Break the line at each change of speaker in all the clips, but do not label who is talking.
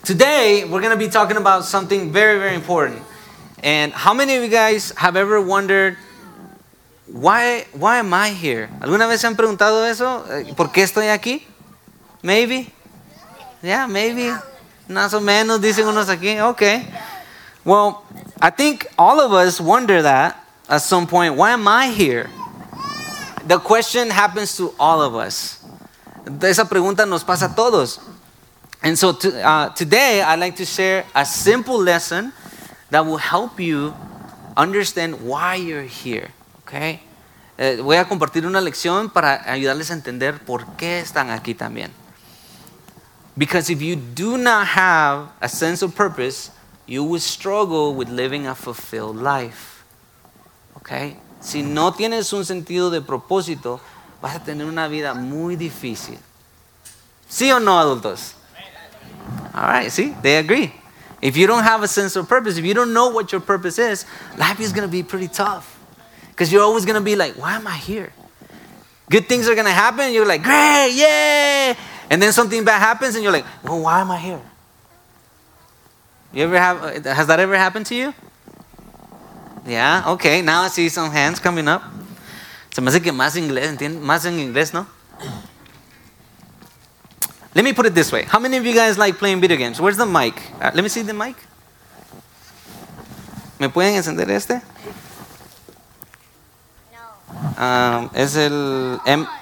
Today, we're going to be talking about something very, very important. And how many of you guys have ever wondered, why am I here? ¿Alguna vez se han preguntado eso? ¿Por qué estoy aquí? Maybe? Yeah, maybe. Más o menos, dicen unos aquí. Okay. Well, I think all of us wonder that at some point. Why am I here? The question happens to all of us. Esa pregunta nos pasa a todos. And so today, I'd like to share a simple lesson that will help you understand why you're here. Okay? Voy a compartir una lección para ayudarles a entender por qué están aquí también. Because if you do not have a sense of purpose, you will struggle with living a fulfilled life. Okay? Si no tienes un sentido de propósito, vas a tener una vida muy difícil. ¿Sí o no, adultos? All right, see, they agree. If you don't have a sense of purpose, if you don't know what your purpose is, life is going to be pretty tough. Because you're always going to be like, why am I here? Good things are going to happen, you're like, great, yay! And then something bad happens, and you're like, well, why am I here? Has that ever happened to you? Yeah, okay, now I see some hands coming up. Se me hace que más en inglés, ¿no? Let me put it this way. How many of you guys like playing video games? Where's the mic? Let me see the mic. ¿Me pueden encender este? No. Es el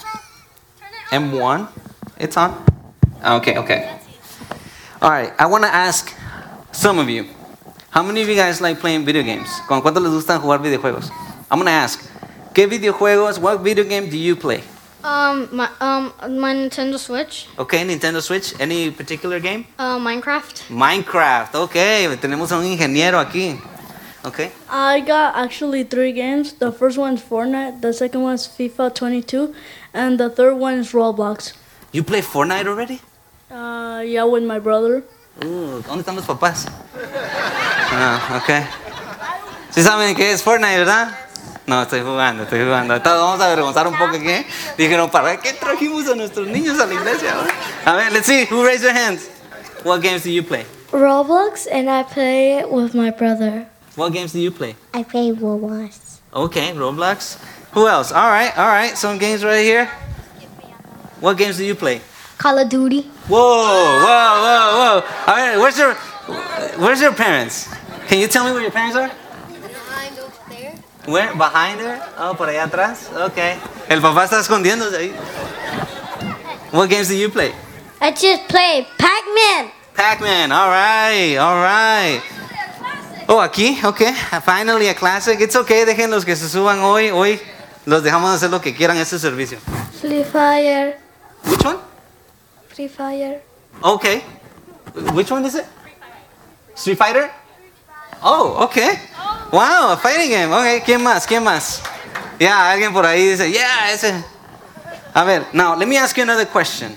M1. It's on? Okay. All right, I want to ask some of you. How many of you guys like playing video games? ¿Con cuánto les gusta jugar videojuegos? I'm going to ask, what video game do you play?
My Nintendo Switch.
Okay, Nintendo Switch. Any particular game?
Minecraft.
Okay. Tenemos a un ingeniero aquí. Okay.
I got actually 3 games. The first one's Fortnite, the second one's FIFA 22, and the third one is Roblox.
You play Fortnite already?
Yeah, with my brother.
¿Dónde están los papás? Okay. ¿Sí saben qué es Fortnite, verdad? No, estoy jugando. Vamos a avergonzar un poco aquí. Dijeron, ¿para qué trajimos a nuestros niños a la iglesia? A ver, let's see. Who raised their hands? What games do you play?
Roblox, and I play it with my brother.
What games do you play?
I play Roblox.
Okay, Roblox. Who else? All right. Some games right here. What games do you play?
Call of Duty.
Whoa. All right, where's your parents? Can you tell me where your parents are?
Behind over there.
Where? Behind there? Oh, por allá atrás? Okay. El papá está escondiéndose ahí. What games do you play?
I just play Pac-Man.
Pac-Man, all right. Oh, aquí, okay. Finally a classic. It's okay, dejen los que se suban hoy. Hoy los dejamos hacer lo que quieran este servicio.
Free Fire.
Which one?
Free Fire.
Okay. Which one is it? Street Fighter? Oh, okay. Wow, a fighting game. Okay, ¿quién más? Yeah, alguien por ahí dice, yeah, ese. A ver, now, let me ask you another question.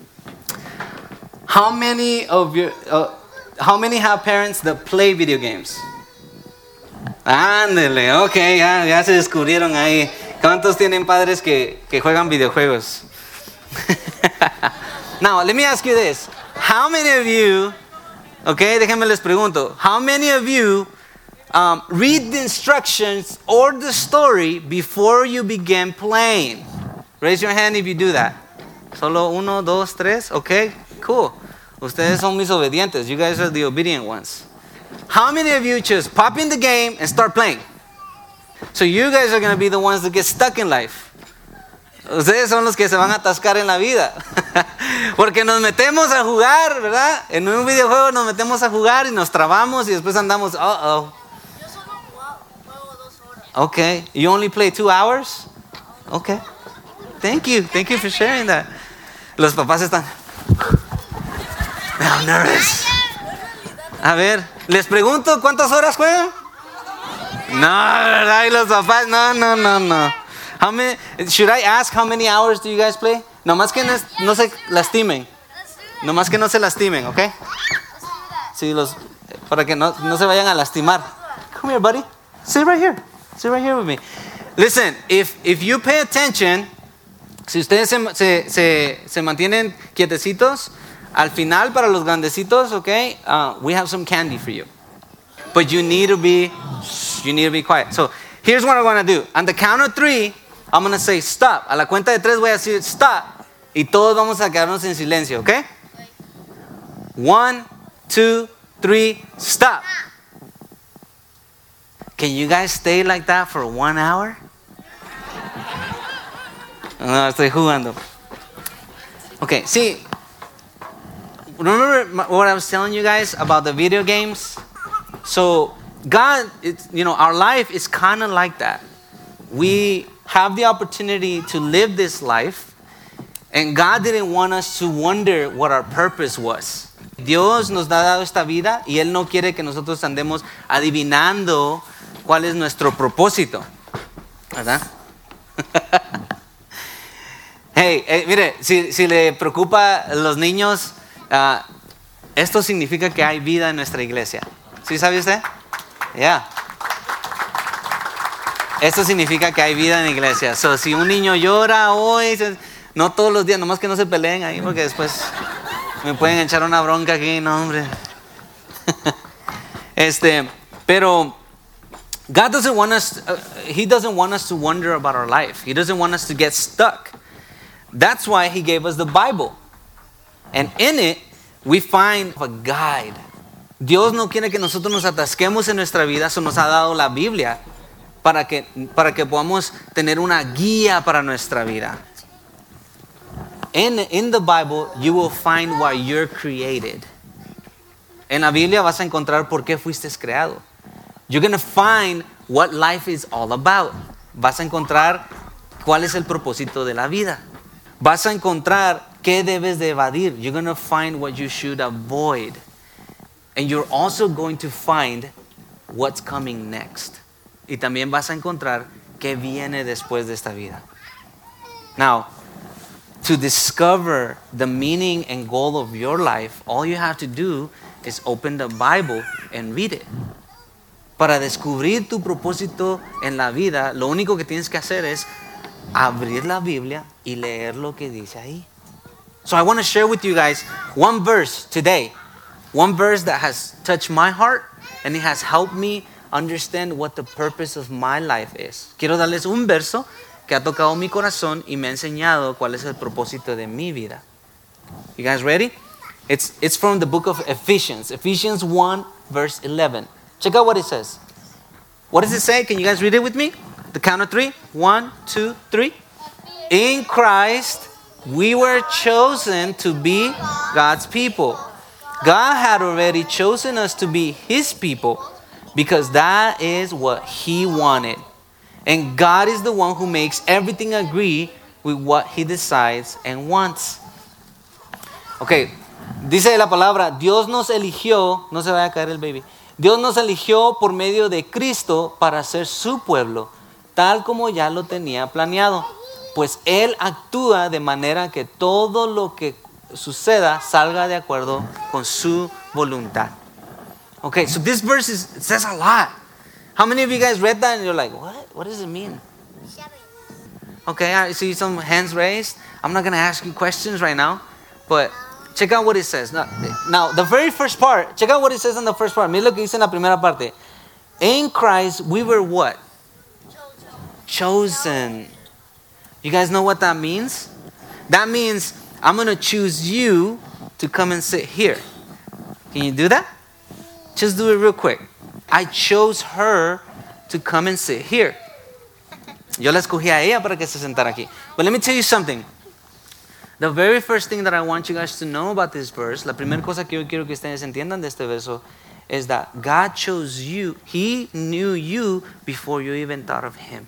How many have parents that play video games? Ándele, okay, ya se descubrieron ahí. ¿Cuántos tienen padres que juegan videojuegos? Now, let me ask you this. How many of you, okay, déjenme les pregunto, how many of you read the instructions or the story before you begin playing? Raise your hand if you do that. Solo 1, 2, 3, okay, cool. Ustedes son mis obedientes. You guys are the obedient ones. How many of you just pop in the game and start playing? So you guys are going to be the ones that get stuck in life. Ustedes son los que se van a atascar en la vida. Porque nos metemos a jugar, ¿verdad? En un videojuego nos metemos a jugar y nos trabamos y después andamos,
Yo solo juego 2 horas.
Okay. You only play 2 hours? Okay. Thank you for sharing that. Los papás están... I'm nervous. A ver, les pregunto, ¿cuántas horas juegan? No, ¿verdad? Y los papás, no. How many, should I ask how many hours do you guys play? Nomás que no se lastimen. Nomás que no se lastimen, ¿ok? Sí, para que no se vayan a lastimar. Come here, buddy. Sit right here. Sit right here with me. Listen, if you pay attention, si ustedes se mantienen quietecitos, al final, para los grandecitos, okay, we have some candy for you. But you need to be quiet. So here's what I'm going to do. On the count of 3, I'm going to say stop. A la cuenta de 3 voy a decir stop. Y todos vamos a quedarnos en silencio, okay? 1, 2, 3, stop. Can you guys stay like that for 1 hour? No, estoy jugando. Okay, see, remember what I was telling you guys about the video games? So God, our life is kind of like that. We have the opportunity to live this life, and God didn't want us to wonder what our purpose was. Dios nos ha dado esta vida y Él no quiere que nosotros andemos adivinando cuál es nuestro propósito, ¿verdad? Hey, mire, si le preocupa a los niños, esto significa que hay vida en nuestra iglesia. ¿Sí sabe usted? Yeah. Esto significa que hay vida en la iglesia. So, si un niño llora hoy, no todos los días, nomás que no se peleen ahí, porque después me pueden echar una bronca aquí, no, hombre. Pero God doesn't want us, He doesn't want us to wonder about our life. He doesn't want us to get stuck. That's why He gave us the Bible. And in it, we find a guide. Dios no quiere que nosotros nos atasquemos en nuestra vida, so nos ha dado la Biblia para que podamos tener una guía para nuestra vida. In the Bible, you will find why you're created. En la Biblia vas a encontrar por qué fuiste creado. You're going to find what life is all about. Vas a encontrar cuál es el propósito de la vida. Vas a encontrar qué debes de evadir. You're going to find what you should avoid. And you're also going to find what's coming next. Y también vas a encontrar qué viene después de esta vida. Now, to discover the meaning and goal of your life, all you have to do is open the Bible and read it. Para descubrir tu propósito en la vida, lo único que tienes que hacer es abrir la Biblia y leer lo que dice ahí. So I want to share with you guys one verse today. One verse that has touched my heart and it has helped me understand what the purpose of my life is. Quiero darles un verso que ha tocado mi corazón y me ha enseñado cuál es el propósito de mi vida. You guys ready? It's from the book of Ephesians. Ephesians 1 verse 11. Check out what it says. What does it say? Can you guys read it with me? The count of 3. 1, 2, 3. In Christ, we were chosen to be God's people. God had already chosen us to be His people because that is what He wanted. And God is the one who makes everything agree with what He decides and wants. Okay, dice la palabra, Dios nos eligió, no se vaya a caer el baby. Dios nos eligió por medio de Cristo para ser su pueblo, tal como ya lo tenía planeado. Pues Él actúa de manera que todo lo que suceda salga de acuerdo con su voluntad. Okay, so this verse it says a lot. How many of you guys read that and you're like, what? What does it mean? Okay, I see some hands raised. I'm not going to ask you questions right now, but check out what it says. Now, the very first part, check out what it says in the first part. Mira lo que dice en la primera parte. In Christ, we were what? Chosen. You guys know what that means? That means I'm going to choose you to come and sit here. Can you do that? Just do it real quick. I chose her to come and sit here. Yo la escogí a ella para que se sentara aquí. But let me tell you something. The very first thing that I want you guys to know about this verse, la primera cosa que yo quiero que ustedes entiendan de este verso, is that God chose you. He knew you before you even thought of Him.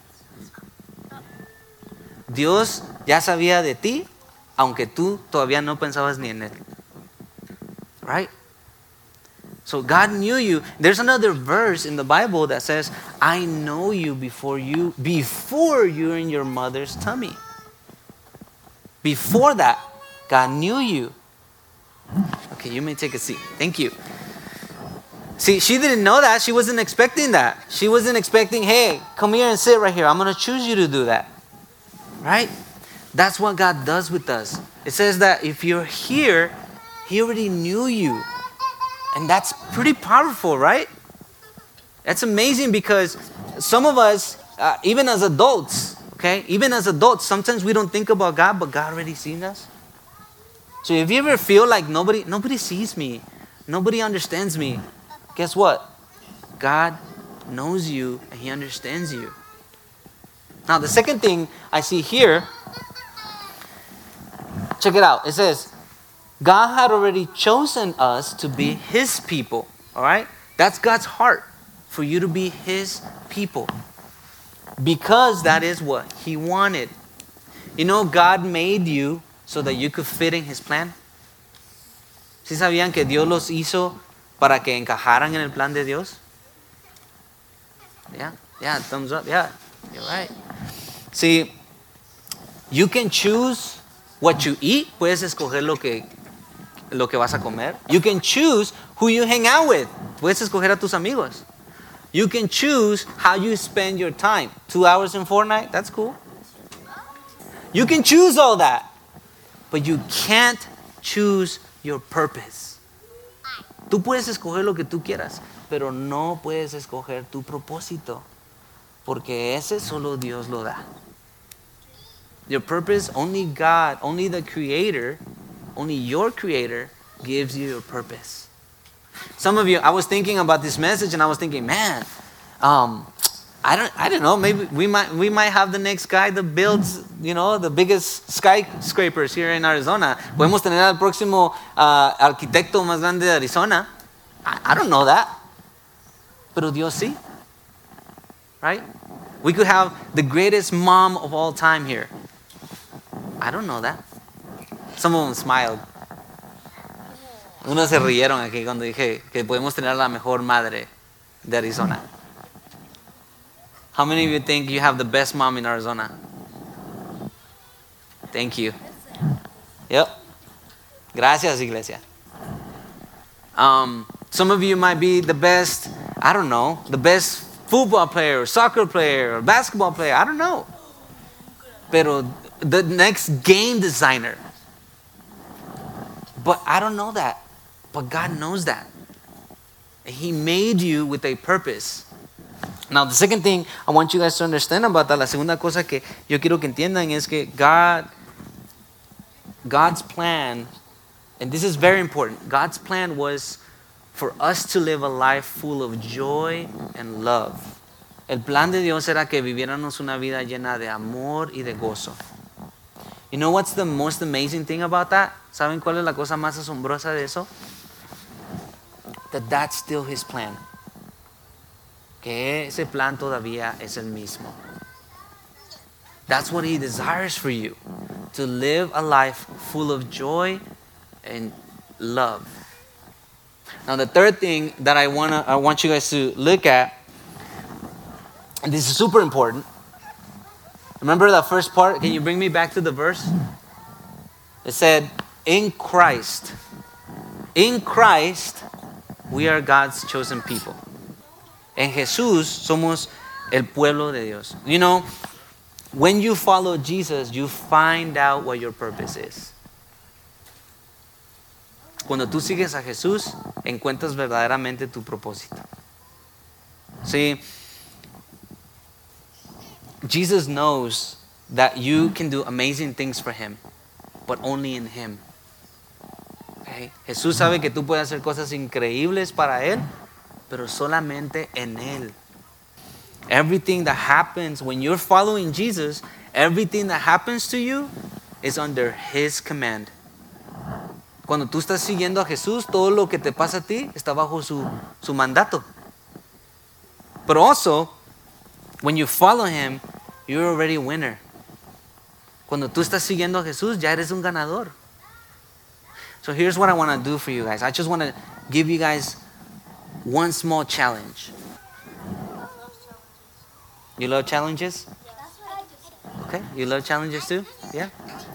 Dios ya sabía de ti, aunque tú todavía no pensabas ni en Él. Right? So God knew you. There's another verse in the Bible that says, I know you before you're in your mother's tummy. Before that, God knew you. Okay, you may take a seat. Thank you. See, she didn't know that. She wasn't expecting that. She wasn't expecting, hey, come here and sit right here. I'm going to choose you to do that. Right? That's what God does with us. It says that if you're here, He already knew you. And that's pretty powerful, right? That's amazing because some of us, even as adults, okay, even as adults, sometimes we don't think about God, but God already seen us. So if you ever feel like nobody sees me, nobody understands me, guess what? God knows you and He understands you. Now the second thing I see here, check it out. It says, God had already chosen us to be His people. All right? That's God's heart, for you to be His people. Because that is what He wanted. You know, God made you so that you could fit in His plan. ¿Sí sabían que Dios los hizo para que encajaran en el plan de Dios? Yeah, thumbs up. Yeah, you're right. See, you can choose what you eat. Puedes escoger lo que vas a comer. You can choose who you hang out with. Puedes escoger a tus amigos. You can choose how you spend your time. 2 hours in Fortnite, that's cool. You can choose all that. But you can't choose your purpose. Tú puedes escoger lo que tú quieras, pero no puedes escoger tu propósito. Porque ese solo Dios lo da. Your purpose, only God, only the Creator, only your Creator gives you your purpose. Some of you, I was thinking about this message and I was thinking, man, I don't know, maybe we might have the next guy that builds, the biggest skyscrapers here in Arizona. Podemos tener al próximo arquitecto más grande de Arizona. I don't know that. Pero Dios sí. Right? We could have the greatest mom of all time here. I don't know that. Some of them smiled. Unos se rieron aquí cuando dije que podemos tener la mejor madre de Arizona. How many of you think you have the best mom in Arizona? Thank you. Yep. Gracias, iglesia. Some of you might be the best, I don't know, the best football player or soccer player or basketball player. I don't know. Pero the next game designer. But I don't know that. But God knows that. He made you with a purpose. Now, the second thing I want you guys to understand about that, la segunda cosa que yo quiero que entiendan es que God's plan, and this is very important, God's plan was for us to live a life full of joy and love. El plan de Dios era que viviéramos una vida llena de amor y de gozo. You know what's the most amazing thing about that? ¿Saben cuál es la cosa más asombrosa de eso? That's still His plan. Que ese plan todavía es el mismo. That's what He desires for you. To live a life full of joy and love. Now the third thing that I want you guys to look at, and this is super important. Remember that first part? Can you bring me back to the verse? It said, in Christ, we are God's chosen people. En Jesús somos el pueblo de Dios. You know, when you follow Jesus, you find out what your purpose is. Cuando tú sigues a Jesús, encuentras verdaderamente tu propósito. See, Jesus knows that you can do amazing things for Him, but only in Him. Okay? Jesús sabe que tú puedes hacer cosas increíbles para Él, pero solamente en Él. Everything that happens when you're following Jesus, everything that happens to you is under His command. Cuando tú estás siguiendo a Jesús, todo lo que te pasa a ti está bajo su mandato. But also, when you follow Him, you're already a winner. Cuando tú estás siguiendo a Jesús, ya eres un ganador. So here's what I want to do for you guys. I just want to give you guys one small challenge. You love challenges? Okay, you love challenges too? Yeah?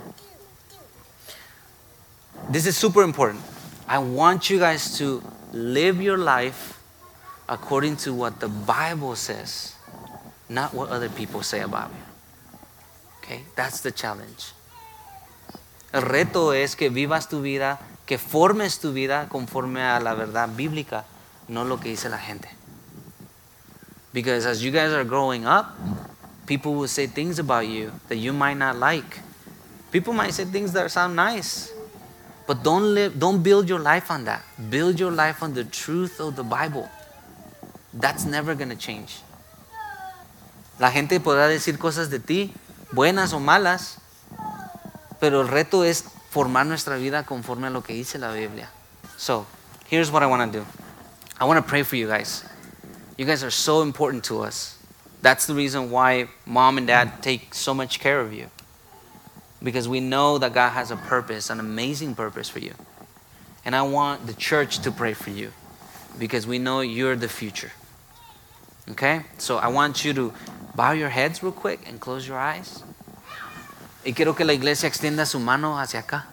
This is super important. I want you guys to live your life according to what the Bible says, not what other people say about you. Okay, that's the challenge. El reto es que vivas tu vida que formes tu vida conforme a la verdad bíblica, no lo que dice la gente. Because as you guys are growing up, people will say things about you that you might not like. People might say things that sound nice, but don't build your life on that. Build your life on the truth of the Bible. That's never going to change. La gente podrá decir cosas de ti, buenas o malas, pero el reto es formar nuestra vida conforme a lo que dice la Biblia. So, here's what I want to do. I want to pray for you guys. You guys are so important to us. That's the reason why mom and dad take so much care of you. Because we know that God has a purpose, an amazing purpose for you. And I want the church to pray for you because we know you're the future. Okay? So I want you to bow your heads real quick and close your eyes. Y quiero que la iglesia extienda su mano hacia acá.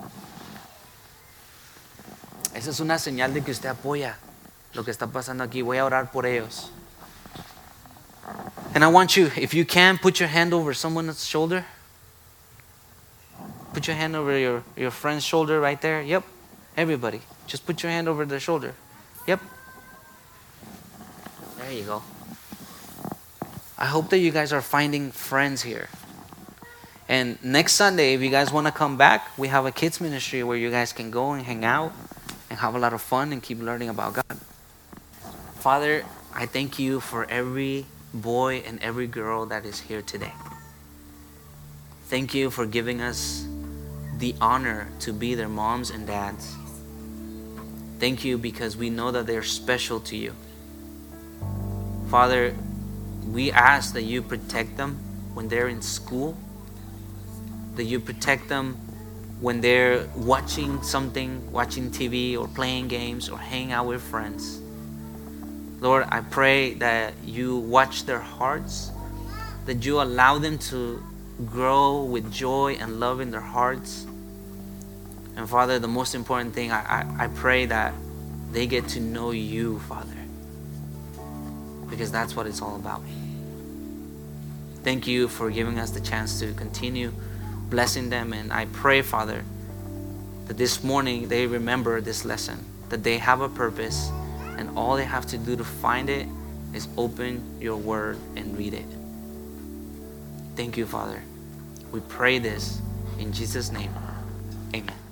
Esa es una señal de que usted apoya lo que está pasando aquí. Voy a orar por ellos. And I want you, if you can, put your hand over someone's shoulder. Put your hand over your friend's shoulder right there. Yep. Everybody. Just put your hand over their shoulder. Yep. There you go. I hope that you guys are finding friends here. And next Sunday, if you guys want to come back, we have a kids ministry where you guys can go and hang out and have a lot of fun and keep learning about God. Father, I thank you for every boy and every girl that is here today. Thank you for giving us the honor to be their moms and dads. Thank you because we know that they're special to you. Father, we ask that you protect them when they're in school, that you protect them when they're watching something, watching TV or playing games or hanging out with friends. Lord, I pray that you watch their hearts, that you allow them to grow with joy and love in their hearts. And Father, the most important thing, I pray that they get to know you, Father, because that's what it's all about. Thank you for giving us the chance to continue blessing them. And I pray, Father, that this morning they remember this lesson, that they have a purpose, and all they have to do to find it is open your word and read it. Thank you, Father. We pray this in Jesus' name. Amen.